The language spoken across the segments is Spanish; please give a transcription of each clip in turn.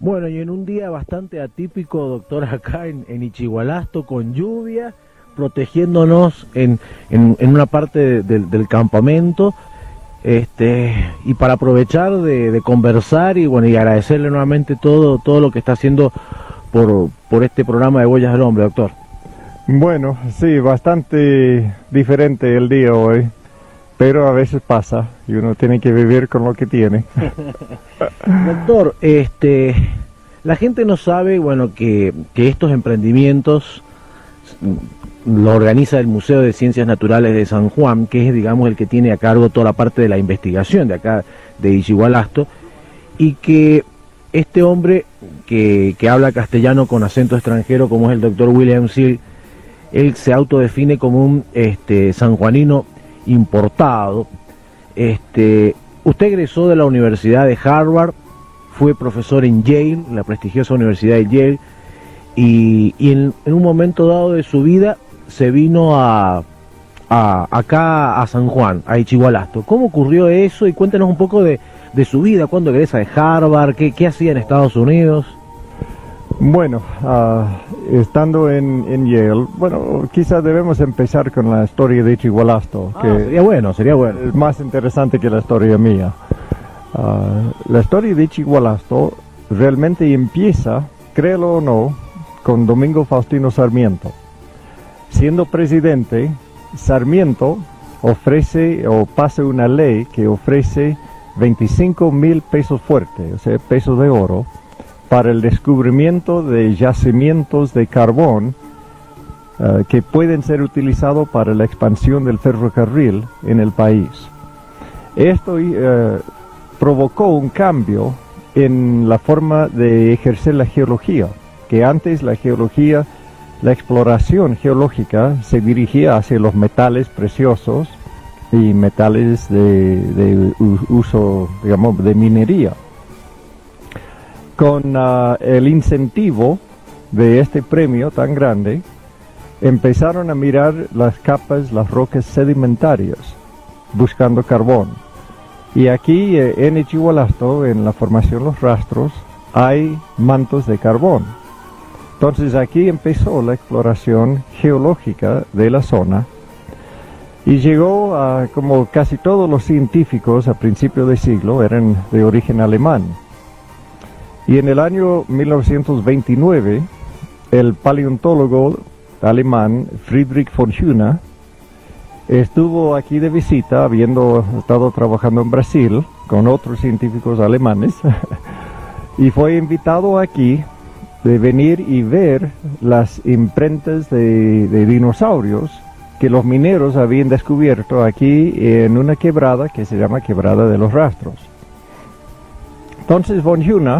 Bueno, y en un día bastante atípico, doctor, acá en Ichigualasto, con lluvia, protegiéndonos en una parte del campamento, y para aprovechar de conversar y bueno, y agradecerle nuevamente todo lo que está haciendo por este programa de Huellas del Hombre, doctor. Bueno, sí, bastante diferente el día hoy, pero a veces pasa y uno tiene que vivir con lo que tiene. Doctor, la gente no sabe, bueno, que estos emprendimientos lo organiza el Museo de Ciencias Naturales de San Juan, que es, digamos, el que tiene a cargo toda la parte de la investigación de acá de Ichigualasto, y que este hombre que habla castellano con acento extranjero, como es el doctor William Seal, él se autodefine como un sanjuanino importado. Usted egresó de la Universidad de Harvard, fue profesor en Yale, la prestigiosa Universidad de Yale, y en un momento dado de su vida se vino acá a San Juan, a Ichigualasto. ¿Cómo ocurrió eso? Y cuéntenos un poco de su vida, cuándo egresa de Harvard, qué hacía en Estados Unidos. Bueno, estando en Yale, bueno, quizás debemos empezar con la historia de Ichigualasto, que sería bueno. Es más interesante que la historia mía. La historia de Ichigualasto realmente empieza, créelo o no, con Domingo Faustino Sarmiento. Siendo presidente, Sarmiento ofrece o pasa una ley que ofrece 25,000 pesos fuertes, o sea, pesos de oro, para el descubrimiento de yacimientos de carbón que pueden ser utilizados para la expansión del ferrocarril en el país. Esto provocó un cambio en la forma de ejercer la geología, que antes la exploración geológica se dirigía hacia los metales preciosos y metales de uso, digamos, de minería. Con el incentivo de este premio tan grande, empezaron a mirar las capas, las rocas sedimentarias, buscando carbón. Y aquí en Ichigualasto, en la formación Los Rastros, hay mantos de carbón. Entonces aquí empezó la exploración geológica de la zona y llegó a, como casi todos los científicos a principios de siglo, eran de origen alemán. Y en el año 1929, el paleontólogo alemán Friedrich von Huene estuvo aquí de visita, habiendo estado trabajando en Brasil con otros científicos alemanes, y fue invitado aquí de venir y ver las imprentas de dinosaurios que los mineros habían descubierto aquí en una quebrada que se llama Quebrada de los Rastros. Entonces von Huene,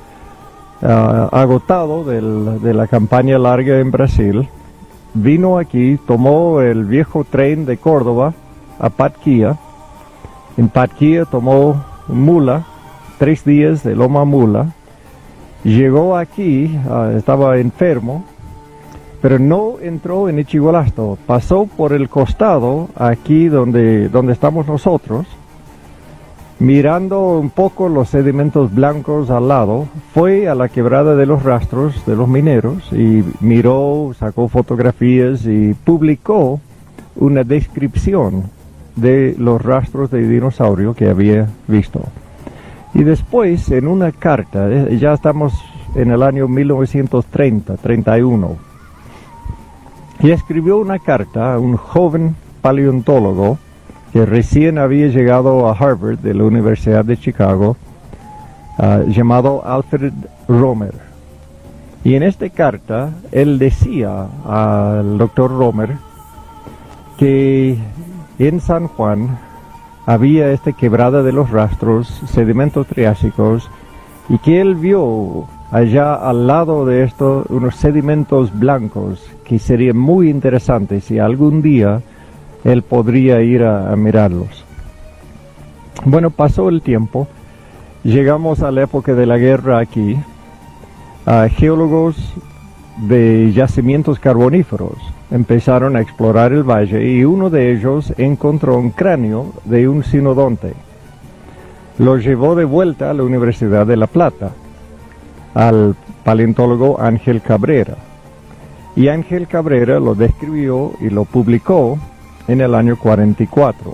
agotado de la campaña larga en Brasil, vino aquí, tomó el viejo tren de Córdoba a Patquía. En Patquía tomó mula, 3 días de Loma Mula. Llegó aquí, estaba enfermo, pero no entró en Ichigualasto, pasó por el costado, aquí donde estamos nosotros, mirando un poco los sedimentos blancos al lado, fue a la Quebrada de los Rastros de los mineros y miró, sacó fotografías y publicó una descripción de los rastros de dinosaurio que había visto. Y después, en una carta, ya estamos en el año 1930-31, y escribió una carta a un joven paleontólogo que recién había llegado a Harvard de la Universidad de Chicago, llamado Alfred Romer. Y en esta carta él decía al doctor Romer que en San Juan había esta Quebrada de los Rastros, sedimentos triásicos, y que él vio allá al lado de esto unos sedimentos blancos que serían muy interesantes si algún día él podría ir a mirarlos. Bueno, pasó el tiempo, llegamos a la época de la guerra aquí. Geólogos de yacimientos carboníferos empezaron a explorar el valle y uno de ellos encontró un cráneo de un sinodonte. Lo llevó de vuelta a la Universidad de La Plata. al paleontólogo Ángel Cabrera. Y Ángel Cabrera lo describió y lo publicó en el año 44.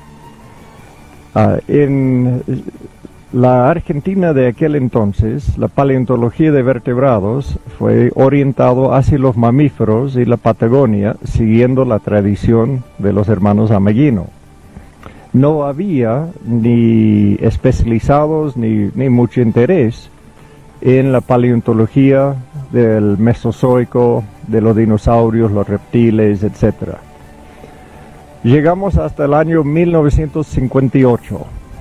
En la Argentina de aquel entonces, la paleontología de vertebrados fue orientado hacia los mamíferos y la Patagonia, siguiendo la tradición de los hermanos Ameguino. No había ni especializados ni mucho interés en la paleontología del Mesozoico, de los dinosaurios, los reptiles, etc. Llegamos hasta el año 1958.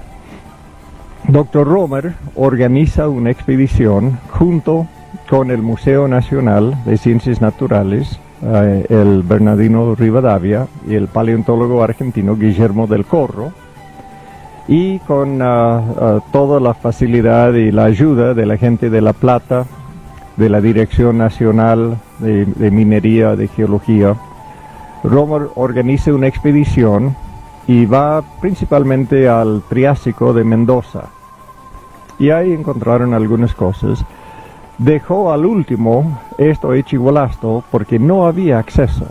Dr. Romer organiza una expedición junto con el Museo Nacional de Ciencias Naturales, el Bernardino Rivadavia, y el paleontólogo argentino Guillermo del Corro, y con toda la facilidad y la ayuda de la gente de La Plata, de la Dirección Nacional de Minería, de Geología, Romer organiza una expedición y va principalmente al Triásico de Mendoza. Y ahí encontraron algunas cosas. Dejó al último esto Ichigualasto porque no había acceso.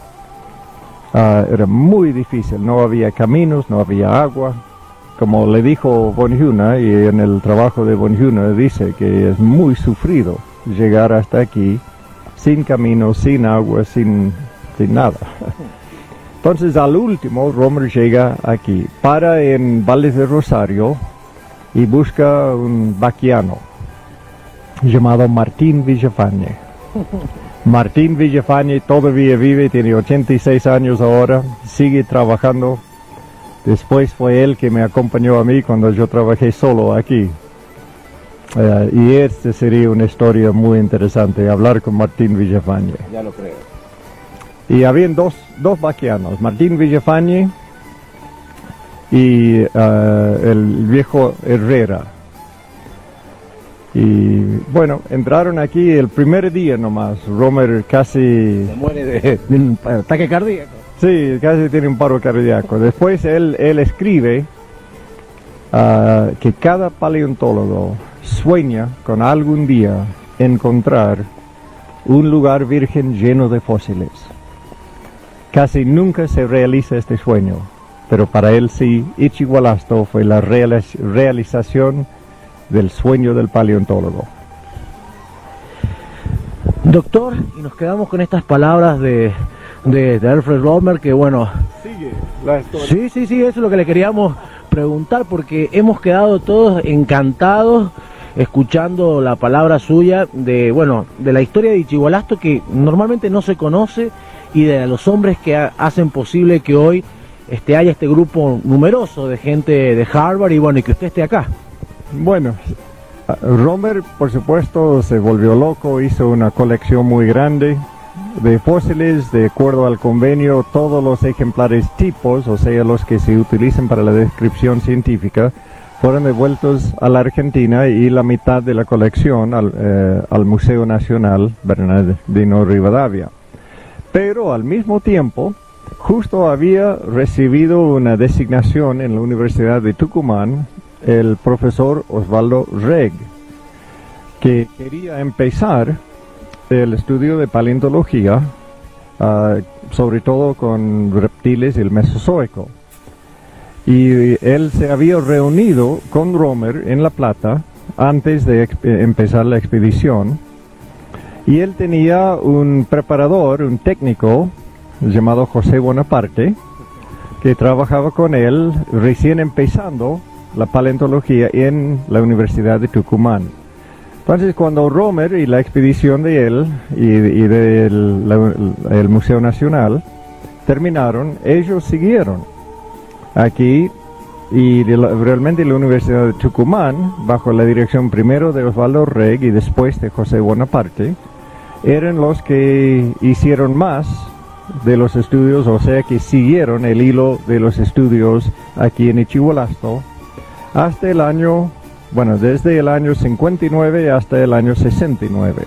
Era muy difícil, no había caminos, no había agua. Como le dijo von Huene, y en el trabajo de von Huene dice que es muy sufrido llegar hasta aquí sin camino, sin agua, sin nada. Entonces al último Romer llega aquí, para en Valles de Rosario y busca un vaquiano llamado Martín Villafañe. Martín Villafañe todavía vive, tiene 86 años ahora, sigue trabajando. Después fue él que me acompañó a mí cuando yo trabajé solo aquí. Y esta sería una historia muy interesante, hablar con Martín Villafañe. Ya lo creo. Y habían dos vaquianos, Martín Villafañe y el viejo Herrera. Y bueno, entraron aquí el primer día nomás. Romer casi... Se muere de un ataque cardíaco. Sí, casi tiene un paro cardíaco. Después él escribe que cada paleontólogo sueña con algún día encontrar un lugar virgen lleno de fósiles. Casi nunca se realiza este sueño, pero para él sí, Ichigualasto fue la realización del sueño del paleontólogo. Doctor, y nos quedamos con estas palabras de Alfred Romer, que bueno... Sigue la historia. Sí, eso es lo que le queríamos preguntar, porque hemos quedado todos encantados escuchando la palabra suya de la historia de Ichigualasto, que normalmente no se conoce, y de los hombres que hacen posible que hoy haya este grupo numeroso de gente de Harvard y que usted esté acá. Bueno, Romer por supuesto se volvió loco, hizo una colección muy grande de fósiles. De acuerdo al convenio, todos los ejemplares tipos, o sea los que se utilizan para la descripción científica, fueron devueltos a la Argentina, y la mitad de la colección al Museo Nacional Bernardino Rivadavia. Pero al mismo tiempo, justo había recibido una designación en la Universidad de Tucumán el profesor Osvaldo Reg, que quería empezar el estudio de paleontología, sobre todo con reptiles y el Mesozoico. Y él se había reunido con Romer en La Plata antes de empezar la expedición, y él tenía un preparador, un técnico llamado José Bonaparte, que trabajaba con él recién empezando la paleontología en la Universidad de Tucumán. Entonces, cuando Romer y la expedición de él y del Museo Nacional terminaron, ellos siguieron aquí, y realmente la Universidad de Tucumán, bajo la dirección primero de Osvaldo Reg y después de José Bonaparte, eran los que hicieron más de los estudios, o sea que siguieron el hilo de los estudios aquí en Ichigualasto hasta el año, desde el año 59 hasta el año 69.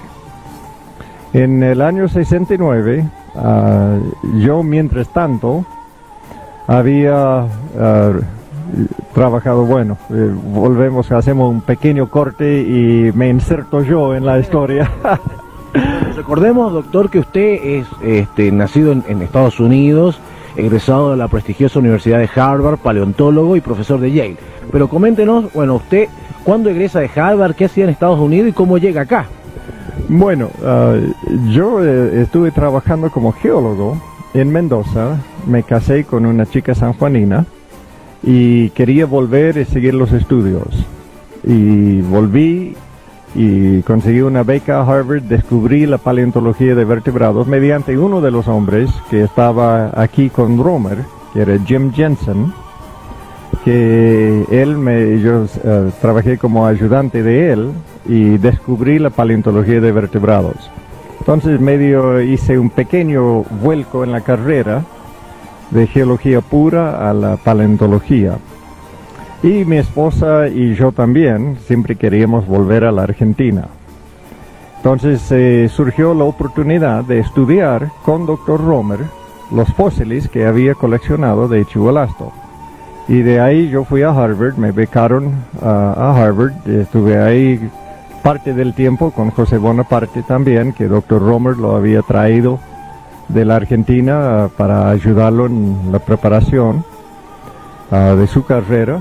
En el año 69, yo mientras tanto había trabajado. Bueno, volvemos, hacemos un pequeño corte y me inserto yo en la historia. Recordemos, doctor, que usted es nacido en Estados Unidos, egresado de la prestigiosa Universidad de Harvard, paleontólogo y profesor de Yale. Pero coméntenos, bueno, usted, ¿cuándo egresa de Harvard? ¿Qué hacía en Estados Unidos y cómo llega acá? Bueno, yo estuve trabajando como geólogo en Mendoza. Me casé con una chica sanjuanina y quería volver y seguir los estudios. Y volví y conseguí una beca a Harvard. Descubrí la paleontología de vertebrados mediante uno de los hombres que estaba aquí con Romer, que era Jim Jensen, que yo trabajé como ayudante de él y descubrí la paleontología de vertebrados. Entonces hice un pequeño vuelco en la carrera de geología pura a la paleontología. Y mi esposa y yo también siempre queríamos volver a la Argentina. Entonces surgió la oportunidad de estudiar con Dr. Romer los fósiles que había coleccionado de Ichigualasto. Y de ahí yo fui a Harvard, me becaron a Harvard, estuve ahí parte del tiempo con José Bonaparte también, que Dr. Romer lo había traído de la Argentina para ayudarlo en la preparación de su carrera.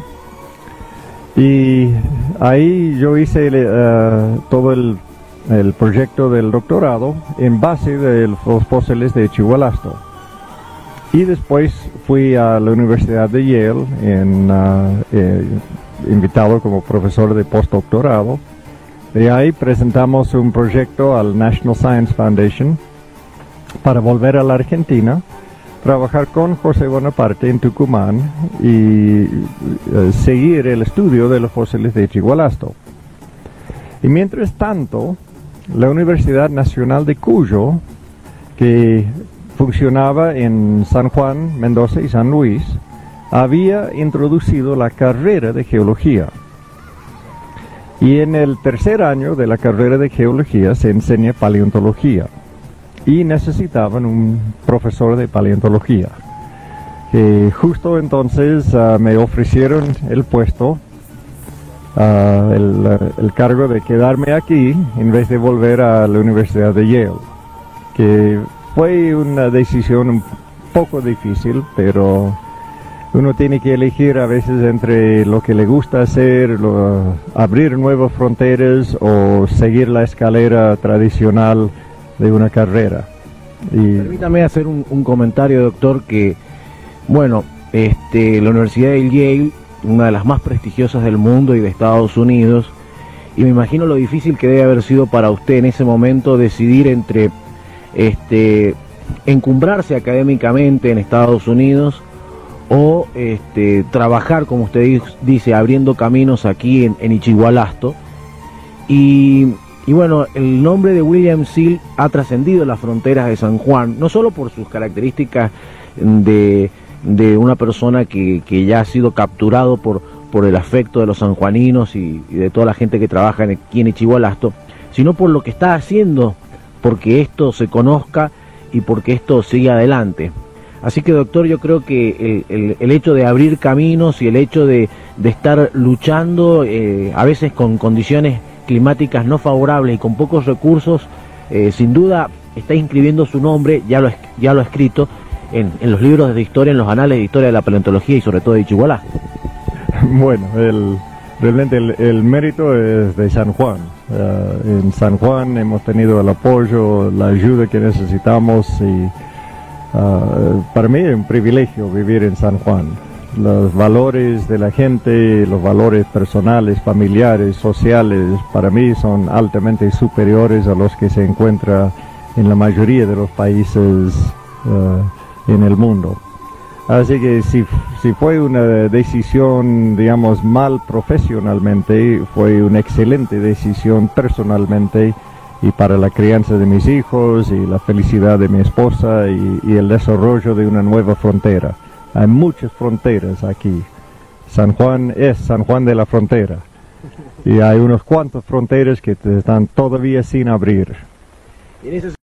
Y ahí yo hice todo el proyecto del doctorado en base de los fósiles de Ichigualasto. Y después fui a la Universidad de Yale, invitado como profesor de postdoctorado. De ahí presentamos un proyecto al National Science Foundation para volver a la Argentina, trabajar con José Bonaparte en Tucumán y seguir el estudio de los fósiles de Ichigualasto. Y mientras tanto, la Universidad Nacional de Cuyo, que funcionaba en San Juan, Mendoza y San Luis, había introducido la carrera de geología. Y en el tercer año de la carrera de geología se enseña paleontología. Y necesitaban un profesor de paleontología. Justo entonces me ofrecieron el puesto, el cargo de quedarme aquí en vez de volver a la Universidad de Yale. Que fue una decisión un poco difícil, pero uno tiene que elegir a veces entre lo que le gusta hacer, abrir nuevas fronteras o seguir la escalera tradicional de una carrera. Permítame hacer un comentario, doctor, que, bueno, la Universidad de Yale, una de las más prestigiosas del mundo y de Estados Unidos, y me imagino lo difícil que debe haber sido para usted en ese momento decidir entre encumbrarse académicamente en Estados Unidos o trabajar, como usted dice, abriendo caminos aquí en Ichigualasto. Y bueno, el nombre de William Seal ha trascendido las fronteras de San Juan, no solo por sus características de una persona que ya ha sido capturado por el afecto de los sanjuaninos y de toda la gente que trabaja aquí en Ichigualasto, sino por lo que está haciendo, porque esto se conozca y porque esto siga adelante. Así que, doctor, yo creo que el hecho de abrir caminos y el hecho de estar luchando, a veces con condiciones climáticas no favorables y con pocos recursos, sin duda está inscribiendo su nombre, ya lo ha escrito en los libros de historia, en los anales de historia de la paleontología y sobre todo de Ichigualasto. Bueno, realmente el mérito es de San Juan. En San Juan hemos tenido el apoyo, la ayuda que necesitamos y para mí es un privilegio vivir en San Juan. Los valores de la gente, los valores personales, familiares, sociales, para mí son altamente superiores a los que se encuentran en la mayoría de los países en el mundo. Así que si fue una decisión, digamos, mal profesionalmente, fue una excelente decisión personalmente y para la crianza de mis hijos y la felicidad de mi esposa y el desarrollo de una nueva frontera. Hay muchas fronteras aquí. San Juan es San Juan de la Frontera. Y hay unos cuantos fronteras que están todavía sin abrir.